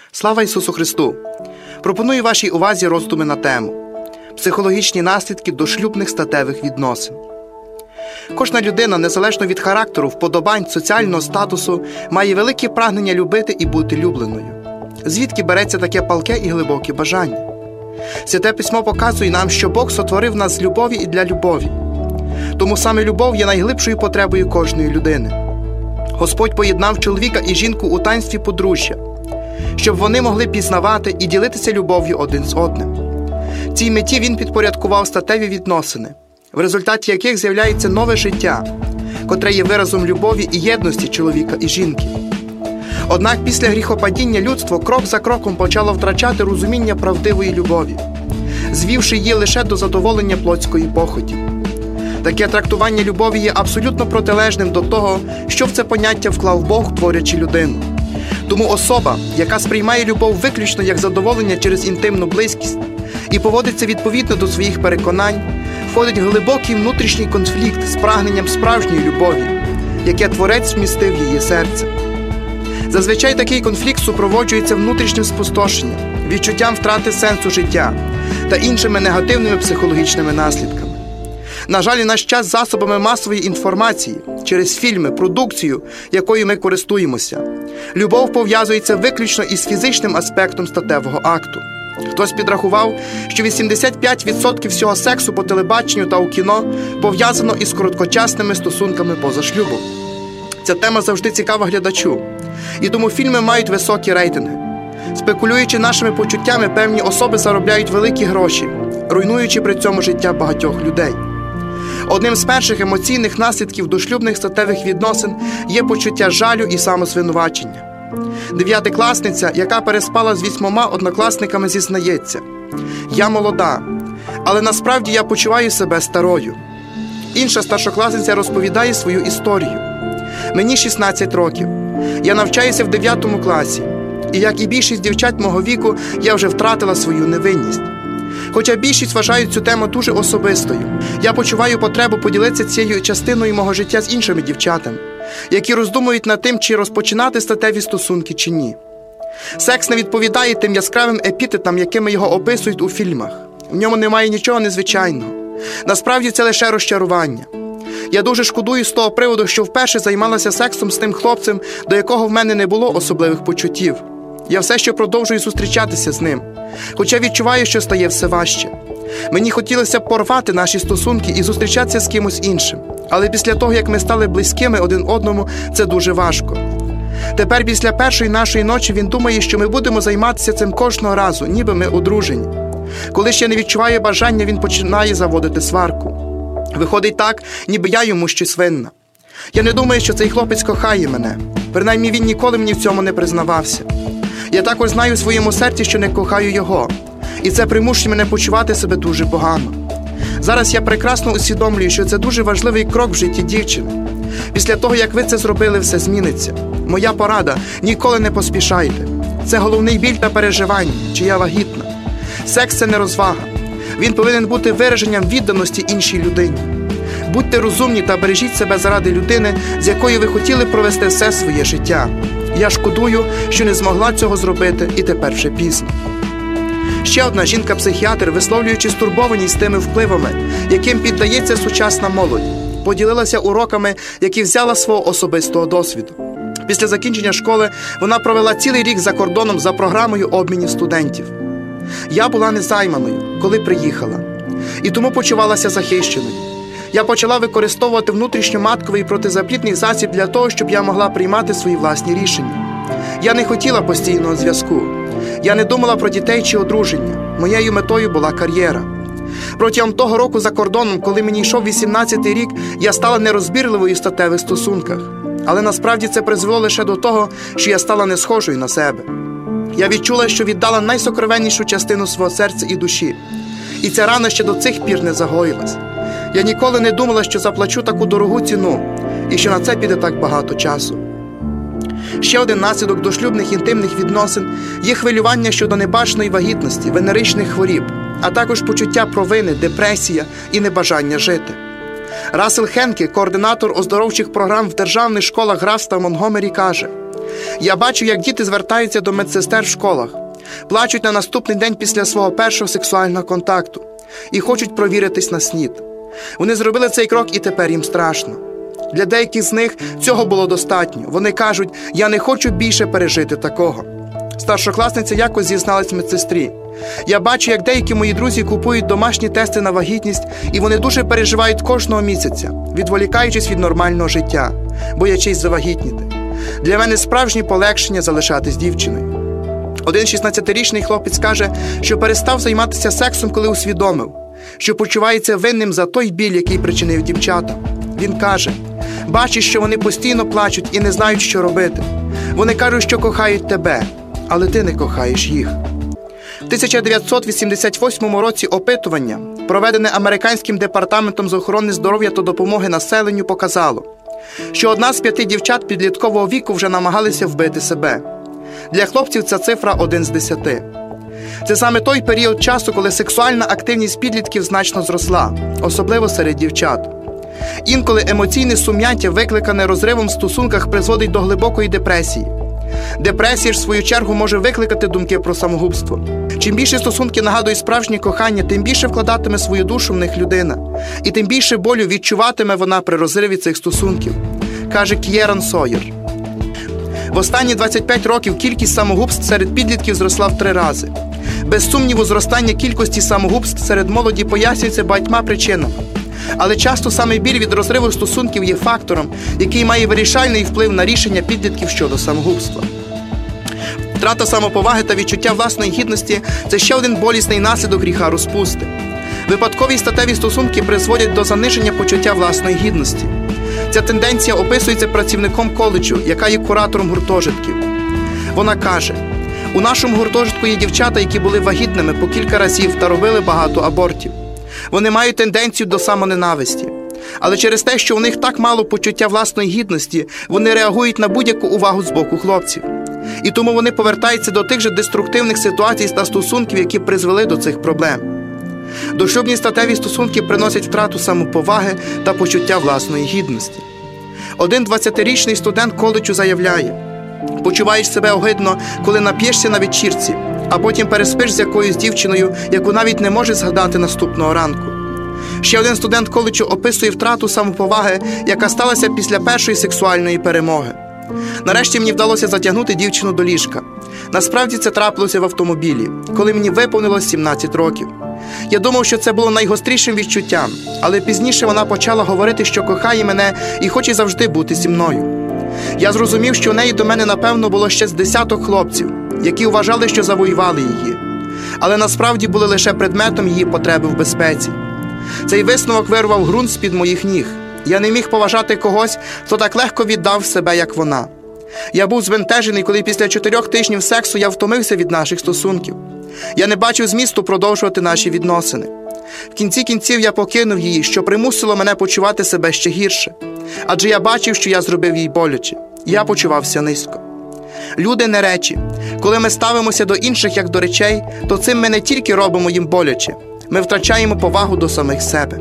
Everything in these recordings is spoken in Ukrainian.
Слава Ісусу Христу! Пропоную вашій увазі роздуми на тему «Психологічні наслідки дошлюбних статевих відносин». Кожна людина, незалежно від характеру, вподобань, соціального статусу, має велике прагнення любити і бути любленою. Звідки береться таке палке і глибоке бажання? Святе Письмо показує нам, що Бог сотворив нас з любові і для любові. Тому саме любов є найглибшою потребою кожної людини. Господь поєднав чоловіка і жінку у таїнстві подружжя, щоб вони могли пізнавати і ділитися любов'ю один з одним. Цій меті Він підпорядкував статеві відносини, в результаті яких з'являється нове життя, котре є виразом любові і єдності чоловіка і жінки. Однак після гріхопадіння людство крок за кроком почало втрачати розуміння правдивої любові, звівши її лише до задоволення плотської похоті. Таке трактування любові є абсолютно протилежним до того, що в це поняття вклав Бог, творячи людину. Тому особа, яка сприймає любов виключно як задоволення через інтимну близькість і поводиться відповідно до своїх переконань, входить в глибокий внутрішній конфлікт з прагненням справжньої любові, яке Творець вмістив в її серце. Зазвичай такий конфлікт супроводжується внутрішнім спустошенням, відчуттям втрати сенсу життя та іншими негативними психологічними наслідками. На жаль, і наш час засобами масової інформації, через фільми, продукцію, якою ми користуємося, любов пов'язується виключно із фізичним аспектом статевого акту. Хтось підрахував, що 85% всього сексу по телебаченню та у кіно пов'язано із короткочасними стосунками поза шлюбом. Ця тема завжди цікава глядачу, і тому фільми мають високі рейтинги. Спекулюючи нашими почуттями, певні особи заробляють великі гроші, руйнуючи при цьому життя багатьох людей. Одним з перших емоційних наслідків дошлюбних статевих відносин є почуття жалю і самозвинувачення. 9-класниця, яка переспала з 8 однокласниками, зізнається: «Я молода, але насправді я почуваю себе старою». Інша старшокласниця розповідає свою історію. «Мені 16 років. Я навчаюся в 9 класі. І, як і більшість дівчат мого віку, я вже втратила свою невинність. Хоча більшість вважають цю тему дуже особистою, я почуваю потребу поділитися цією частиною мого життя з іншими дівчатами, які роздумують над тим, чи розпочинати статеві стосунки чи ні. Секс не відповідає тим яскравим епітетам, якими його описують у фільмах. В ньому немає нічого незвичайного. Насправді це лише розчарування. Я дуже шкодую з того приводу, що вперше займалася сексом з тим хлопцем, до якого в мене не було особливих почуттів. Я все ще продовжую зустрічатися з ним, хоча відчуваю, що стає все важче. Мені хотілося б порвати наші стосунки і зустрічатися з кимось іншим. Але після того, як ми стали близькими один одному, це дуже важко. Тепер після першої нашої ночі він думає, що ми будемо займатися цим кожного разу, ніби ми одружені. Коли ще не відчуває бажання, він починає заводити сварку. Виходить так, ніби я йому щось винна. Я не думаю, що цей хлопець кохає мене. Принаймні він ніколи мені в цьому не признавався. Я також знаю в своєму серці, що не кохаю його. І це примушує мене почувати себе дуже погано. Зараз я прекрасно усвідомлюю, що це дуже важливий крок в житті дівчини. Після того, як ви це зробили, все зміниться. Моя порада – ніколи не поспішайте. Це головний біль та переживання, чи я вагітна. Секс – це не розвага. Він повинен бути вираженням відданості іншій людині. Будьте розумні та бережіть себе заради людини, з якою ви хотіли провести все своє життя. Я шкодую, що не змогла цього зробити, і тепер вже пізно. Ще одна жінка-психіатр, висловлюючи стурбованість тими впливами, яким піддається сучасна молодь, поділилася уроками, які взяла свого особистого досвіду. Після закінчення школи вона провела цілий рік за кордоном за програмою обмінів студентів. Я була незайманою, коли приїхала, і тому почувалася захищеною. Я почала використовувати внутрішньоматковий протизаплідний засіб для того, щоб я могла приймати свої власні рішення. Я не хотіла постійного зв'язку. Я не думала про дітей чи одруження. Моєю метою була кар'єра. Протягом того року за кордоном, коли мені йшов 18-й рік, я стала нерозбірливою в статевих стосунках. Але насправді це призвело лише до того, що я стала не схожою на себе. Я відчула, що віддала найсокровеннішу частину свого серця і душі. І ця рана ще до цих пір не загоїлась. Я ніколи не думала, що заплачу таку дорогу ціну, і що на це піде так багато часу. Ще один наслідок дошлюбних інтимних відносин є хвилювання щодо небажаної вагітності, венеричних хворіб, а також почуття провини, депресія і небажання жити. Рассел Хенке, координатор оздоровчих програм в державних школах графства Монтгомері, каже: Я бачу, як діти звертаються до медсестер в школах, плачуть на наступний день після свого першого сексуального контакту і хочуть провіритись на СНІД. Вони зробили цей крок і тепер їм страшно. Для деяких з них цього було достатньо. Вони кажуть, я не хочу більше пережити такого. Старшокласниця якось зізналась медсестрі. Я бачу, як деякі мої друзі купують домашні тести на вагітність, і вони дуже переживають кожного місяця, відволікаючись від нормального життя, боячись завагітніти. Для мене справжнє полегшення залишатись дівчиною. Один 16-річний хлопець каже, що перестав займатися сексом, коли усвідомив, що почувається винним за той біль, який причинив дівчатам. Він каже, бачиш, що вони постійно плачуть і не знають, що робити. Вони кажуть, що кохають тебе, але ти не кохаєш їх. В 1988 році опитування, проведене Американським департаментом з охорони здоров'я та допомоги населенню, показало, що 1 з 5 дівчат підліткового віку вже намагалися вбити себе. Для хлопців ця цифра 1 з 10. Це саме той період часу, коли сексуальна активність підлітків значно зросла, особливо серед дівчат. Інколи емоційне сум'яття, викликане розривом в стосунках, призводить до глибокої депресії. Депресія ж, в свою чергу, може викликати думки про самогубство. Чим більше стосунки нагадують справжнє кохання, тим більше вкладатиме свою душу в них людина. І тим більше болю відчуватиме вона при розриві цих стосунків, каже К'єран Сойер. В останні 25 років кількість самогубств серед підлітків зросла в 3 рази. Без сумніву, зростання кількості самогубств серед молоді пояснюється багатьма причинами. Але часто саме біль від розриву стосунків є фактором, який має вирішальний вплив на рішення підлітків щодо самогубства. Втрата самоповаги та відчуття власної гідності – це ще один болісний наслідок гріха розпусти. Випадкові статеві стосунки призводять до заниження почуття власної гідності. Ця тенденція описується працівником коледжу, яка є куратором гуртожитків. Вона каже, у нашому гуртожитку є дівчата, які були вагітними по кілька разів та робили багато абортів. Вони мають тенденцію до самоненависті. Але через те, що у них так мало почуття власної гідності, вони реагують на будь-яку увагу з боку хлопців. І тому вони повертаються до тих же деструктивних ситуацій та стосунків, які призвели до цих проблем. Дошлюбні статеві стосунки приносять втрату самоповаги та почуття власної гідності. Один 20-річний студент коледжу заявляє, почуваєш себе огидно, коли нап'єшся на вечірці, а потім переспиш з якоюсь дівчиною, яку навіть не можеш згадати наступного ранку. Ще один студент коледжу описує втрату самоповаги, яка сталася після першої сексуальної перемоги. Нарешті мені вдалося затягнути дівчину до ліжка. Насправді це трапилося в автомобілі, коли мені виповнилось 17 років. Я думав, що це було найгострішим відчуттям, але пізніше вона почала говорити, що кохає мене і хоче завжди бути зі мною. Я зрозумів, що у неї до мене, напевно, було ще з 10 хлопців, які вважали, що завоювали її. Але насправді були лише предметом її потреби в безпеці. Цей висновок вирвав ґрунт з-під моїх ніг. Я не міг поважати когось, хто так легко віддав себе, як вона. Я був збентежений, коли після 4 тижнів сексу я втомився від наших стосунків. Я не бачив змісту продовжувати наші відносини. В кінці кінців я покинув її, що примусило мене почувати себе ще гірше. Адже я бачив, що я зробив їй боляче. Я почувався низько. Люди не речі. Коли ми ставимося до інших як до речей, то цим ми не тільки робимо їм боляче. Ми втрачаємо повагу до самих себе.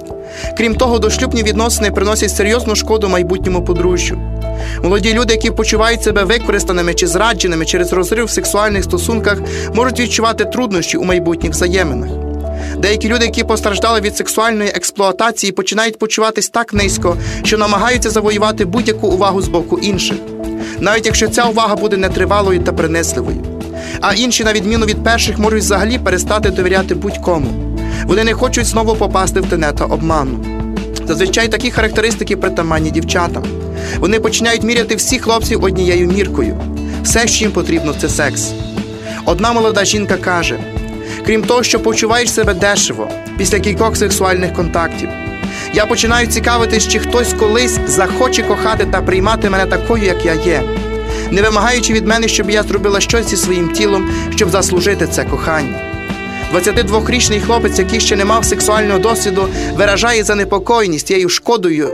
Крім того, дошлюбні відносини приносять серйозну шкоду майбутньому подружжю. Молоді люди, які почувають себе використаними чи зрадженими через розрив в сексуальних стосунках, можуть відчувати труднощі у майбутніх взаєминах. Деякі люди, які постраждали від сексуальної експлуатації, починають почуватись так низько, що намагаються завоювати будь-яку увагу з боку інших, навіть якщо ця увага буде нетривалою та принизливою. А інші, на відміну від перших, можуть взагалі перестати довіряти будь-кому. Вони не хочуть знову попасти в тенета обману. Зазвичай такі характеристики притаманні дівчатам. Вони починають міряти всіх хлопців однією міркою. Все, що їм потрібно, це секс. Одна молода жінка каже, крім того, що почуваєш себе дешево після кількох сексуальних контактів, я починаю цікавитись, чи хтось колись захоче кохати та приймати мене такою, як я є, не вимагаючи від мене, щоб я зробила щось зі своїм тілом, щоб заслужити це кохання. 22-річний хлопець, який ще не мав сексуального досвіду, виражає занепокоєність тією шкодою.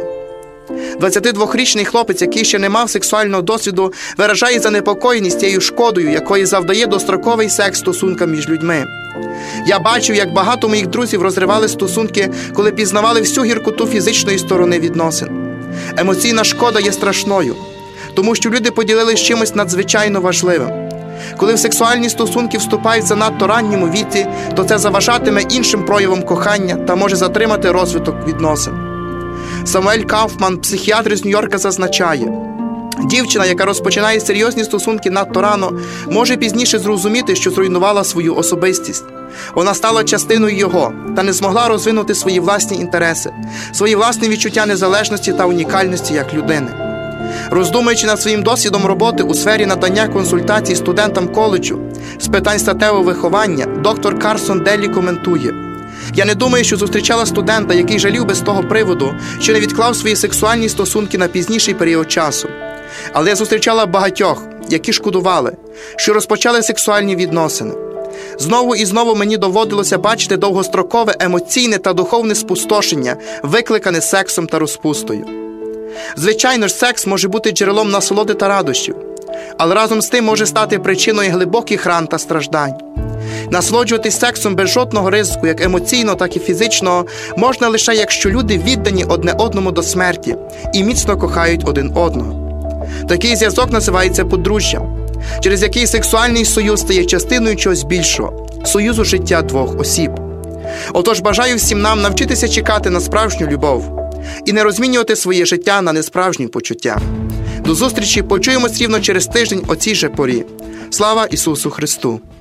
22-річний хлопець, який ще не мав сексуального досвіду, виражає занепокоєність тією шкодою, якої завдає достроковий секс стосункам між людьми. Я бачив, як багато моїх друзів розривали стосунки, коли пізнавали всю гіркоту фізичної сторони відносин. Емоційна шкода є страшною. тому що люди поділились чимось надзвичайно важливим. Коли в сексуальні стосунки вступають в занадто ранньому віці, то це заважатиме іншим проявам кохання та може затримати розвиток відносин. Самуель Кауфман, психіатр з Нью-Йорка, зазначає: дівчина, яка розпочинає серйозні стосунки надто рано, може пізніше зрозуміти, що зруйнувала свою особистість. Вона стала частиною його та не змогла розвинути свої власні інтереси, свої власні відчуття незалежності та унікальності як людини. Роздумуючи над своїм досвідом роботи у сфері надання консультацій студентам коледжу з питань статевого виховання, доктор Карсон Деллі коментує: «Я не думаю, що зустрічала студента, який жалів би з того приводу, що не відклав свої сексуальні стосунки на пізніший період часу. Але я зустрічала багатьох, які шкодували, що розпочали сексуальні відносини. Знову і знову мені доводилося бачити довгострокове емоційне та духовне спустошення, викликане сексом та розпустою. Звичайно ж, секс може бути джерелом насолоди та радощів, але разом з тим може стати причиною глибоких ран та страждань. Насолоджуватись сексом без жодного ризику, як емоційного, так і фізичного, можна лише якщо люди віддані одне одному до смерті і міцно кохають один одного. Такий зв'язок називається подружжям, через який сексуальний союз стає частиною чогось більшого – союзу життя двох осіб. Отож, бажаю всім нам навчитися чекати на справжню любов і не розмінювати своє життя на несправжні почуття. До зустрічі, почуємось рівно через тиждень о цій же порі. Слава Ісусу Христу!